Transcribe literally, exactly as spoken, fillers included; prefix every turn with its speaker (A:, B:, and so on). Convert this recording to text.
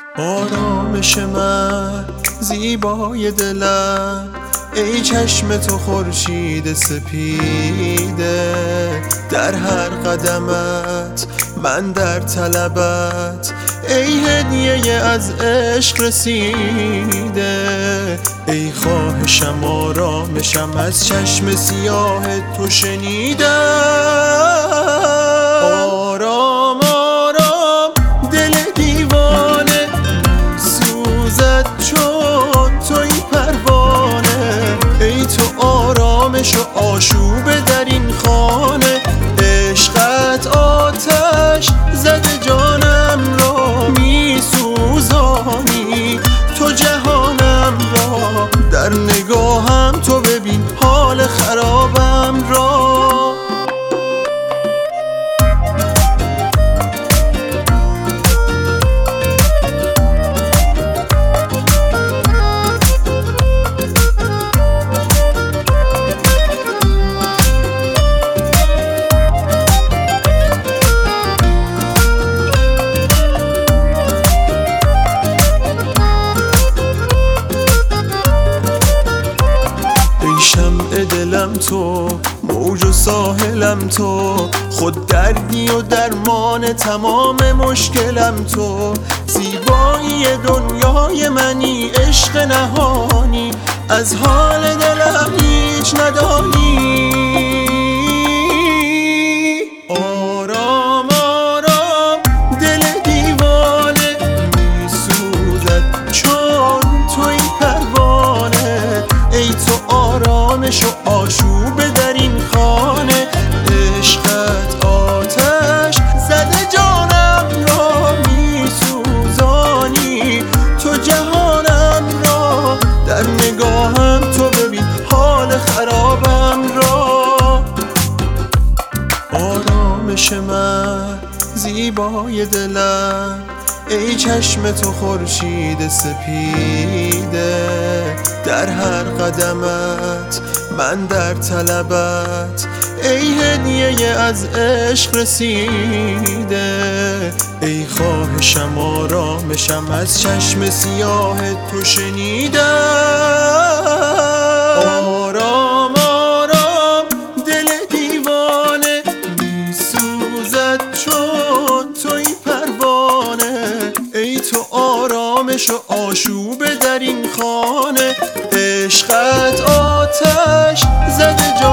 A: آرامش من، زیبای دلم، ای چشم تو خورشید سپیده. در هر قدمت من در طلبت، ای هدیه از عشق رسیده. ای خواهشم آرامشم از چشم سیاه تو شنیدم. آرام آرام دل دیوانه سوزد چون توی پروانه. ای تو آرامش و آشوب در این خانه. عشقت آتش زده جانم را می سوزانی. تو جهانم را در نگاهم تو ببین حال خرابم را. شمع دلم تو، موج و ساحلم تو، خود دردی و درمان تمام مشکلم تو. زیبایی دنیای منی، عشق نهانی، از حال دلم هیچ ندانی. آرام آرام دل دیوانه می سوزد چون توی پروانه. ای تو آرامش و آشوب در این خانه. عشقت آتش زده جانم را می سوزانی. تو جهانم را در نگاهم تو ببین حال خرابم را. آرامش من، زیبای دلم، ای چشم تو خورشید سپیده. در هر قدمت من در طلبت، ای هدیه از عشق رسیده. ای خواهشم آرامشم از چشم سیاه تو شنیدم. آرام آرام دل دیوانه می سوزد چون توی پروانه. ای تو آرامش و آشوب در این خانه. عشقت آتش زده جا